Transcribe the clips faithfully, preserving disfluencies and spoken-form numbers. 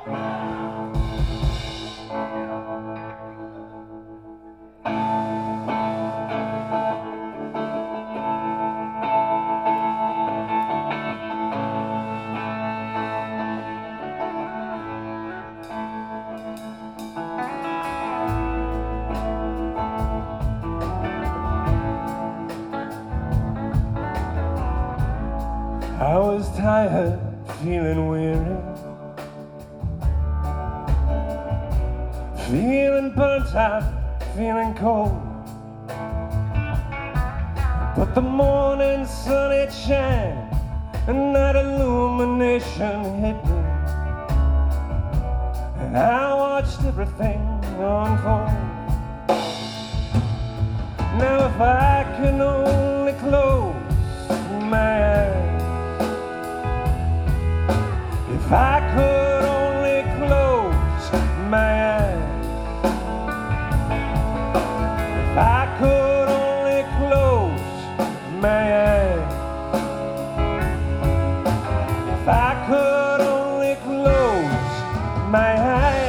I was tired, feeling weary, feeling burnt out, feeling cold. But the morning sun it shined, and that illumination hit me, and I watched everything unfold. Now if I can only close my eyes, if I could only close my eyes, if I could only close my eyes, if I could only close my eyes.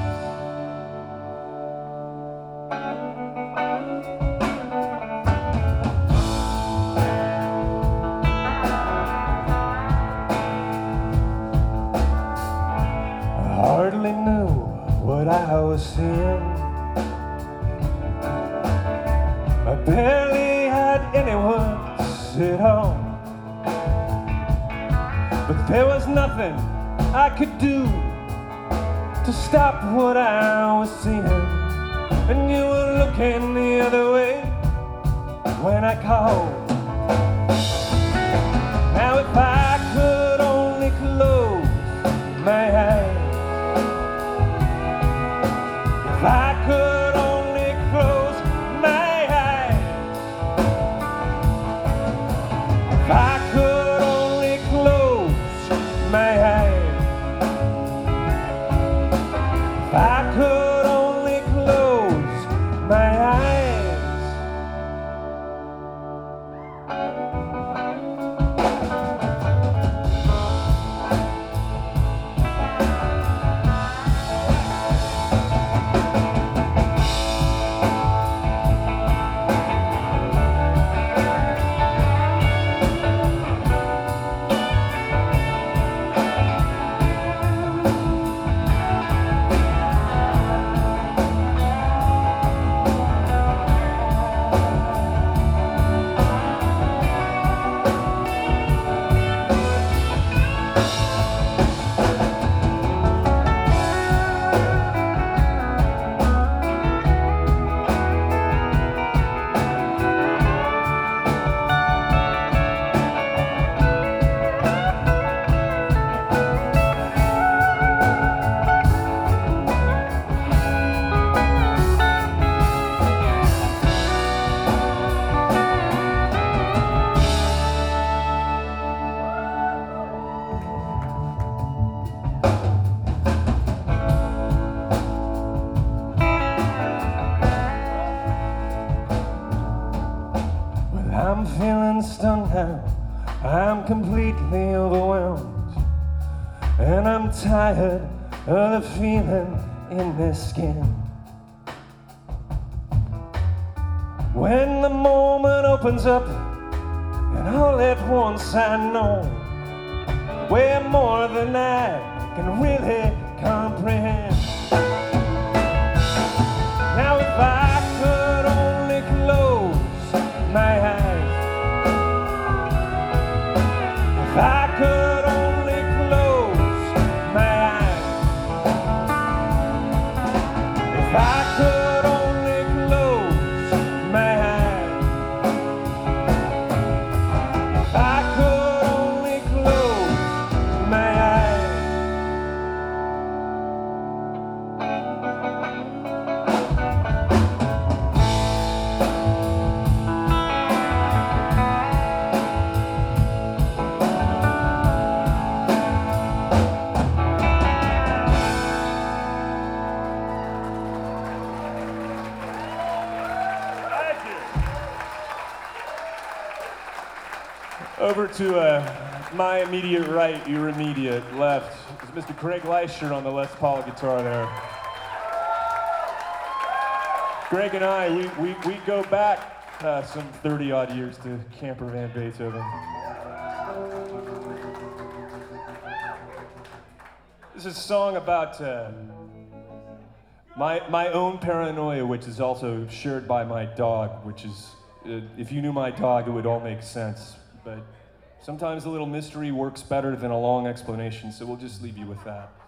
I hardly knew what I was seeing. I barely had anyone to sit on, but there was nothing I could do to stop what I was seeing. And you were looking the other way when I called. Now if I could only close my eyes, if I could only close my eyes, if I could only close my eyes, if I could only close my eyes. I'm feeling stung now, I'm completely overwhelmed, and I'm tired of the feeling in this skin. When the moment opens up, and all at once I know way more than I can really comprehend. Now if I could only close my eyes, if I could only close my eyes, if I could only close my eyes, if I could only close my eyes. Over to uh, my immediate right, your immediate left. Mister Craig Leisher on the Les Paul guitar there. Greg and I, we, we, we go back uh, some thirty odd years to Camper Van Beethoven. This is a song about uh, my, my own paranoia, which is also shared by my dog, which is, uh, if you knew my dog, it would all make sense. But sometimes a little mystery works better than a long explanation, so we'll just leave you with that.